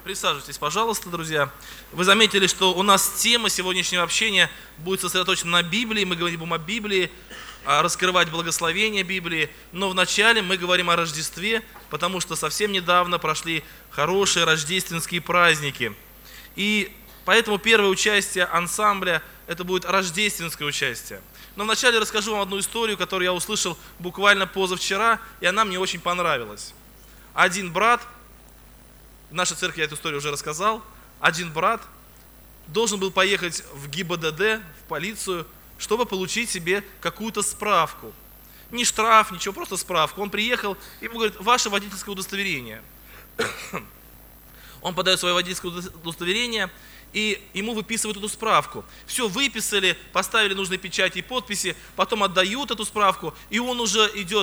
Присаживайтесь, пожалуйста, друзья. Вы заметили, что у нас тема сегодняшнего общения будет сосредоточена на Библии. Мы говорим о Библии, раскрывать благословение Библии. Но вначале мы говорим о Рождестве, потому что совсем недавно прошли хорошие рождественские праздники. И поэтому первое участие ансамбля – это будет рождественское участие. Но вначале расскажу вам одну историю, которую я услышал буквально позавчера, и она мне очень понравилась. Один брат, в нашей церкви я эту историю уже рассказал, один брат должен был поехать в ГИБДД, в полицию, чтобы получить себе какую-то справку. Не штраф, ничего, просто справку. Он приехал, ему говорят: ваше водительское удостоверение. Он подает свое водительское удостоверение, и ему выписывают эту справку. Все выписали, поставили нужные печати и подписи, потом отдают эту справку, и он уже идет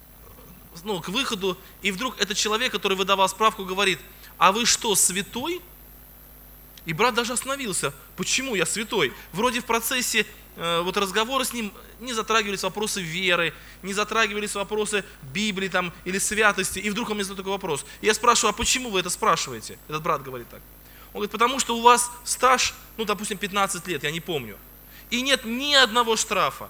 к выходу, и вдруг этот человек, который выдавал справку, говорит: а вы что, святой? И брат даже остановился. Почему я святой? Вроде в процессе разговора с ним не затрагивались вопросы веры, не затрагивались вопросы Библии или святости. И вдруг он мне задает такой вопрос. Я спрашиваю: а почему вы это спрашиваете? Этот брат говорит так. Он говорит: потому что у вас стаж, допустим, 15 лет, я не помню. И нет ни одного штрафа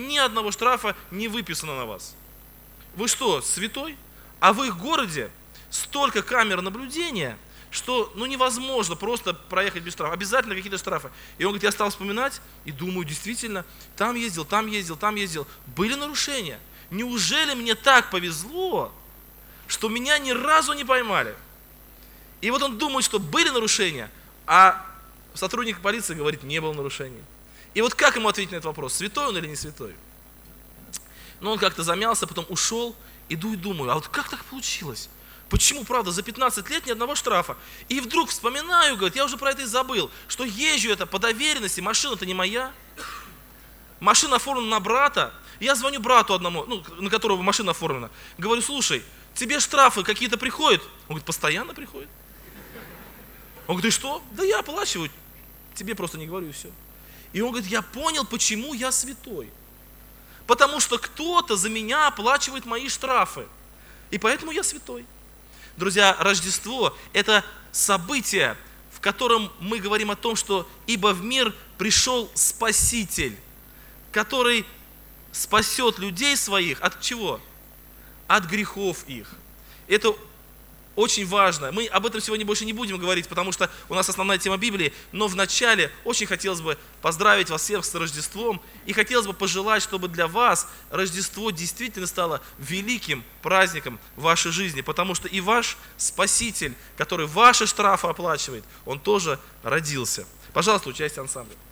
не выписано на вас. Вы что, святой? А в их городе столько камер наблюдения, что невозможно просто проехать без штрафа. Обязательно какие-то штрафы. И он говорит: я стал вспоминать и думаю, действительно, там ездил. Были нарушения. Неужели мне так повезло, что меня ни разу не поймали? И вот он думает, что были нарушения, а сотрудник полиции говорит: не было нарушений. И вот как ему ответить на этот вопрос, святой он или не святой? Он как-то замялся, потом ушел, иду и думаю: а вот как так получилось? Почему, правда, за 15 лет ни одного штрафа? И вдруг вспоминаю, говорит, я уже про это и забыл, что езжу это по доверенности, машина-то не моя. Машина оформлена на брата. Я звоню брату одному, на которого машина оформлена. Говорю: слушай, тебе штрафы какие-то приходят? Он говорит: постоянно приходят. Он говорит: и что? Да я оплачиваю. Тебе просто не говорю, и все. И он говорит: я понял, почему я святой. Потому что кто-то за меня оплачивает мои штрафы. И поэтому я святой. Друзья, Рождество – это событие, в котором мы говорим о том, что ибо в мир пришел Спаситель, который спасет людей своих от чего? От грехов их. Это очень важно. Мы об этом сегодня больше не будем говорить, потому что у нас основная тема Библии, но вначале очень хотелось бы поздравить вас всех с Рождеством и хотелось бы пожелать, чтобы для вас Рождество действительно стало великим праздником в вашей жизни, потому что и ваш Спаситель, который ваши штрафы оплачивает, он тоже родился. Пожалуйста, участие ансамбля.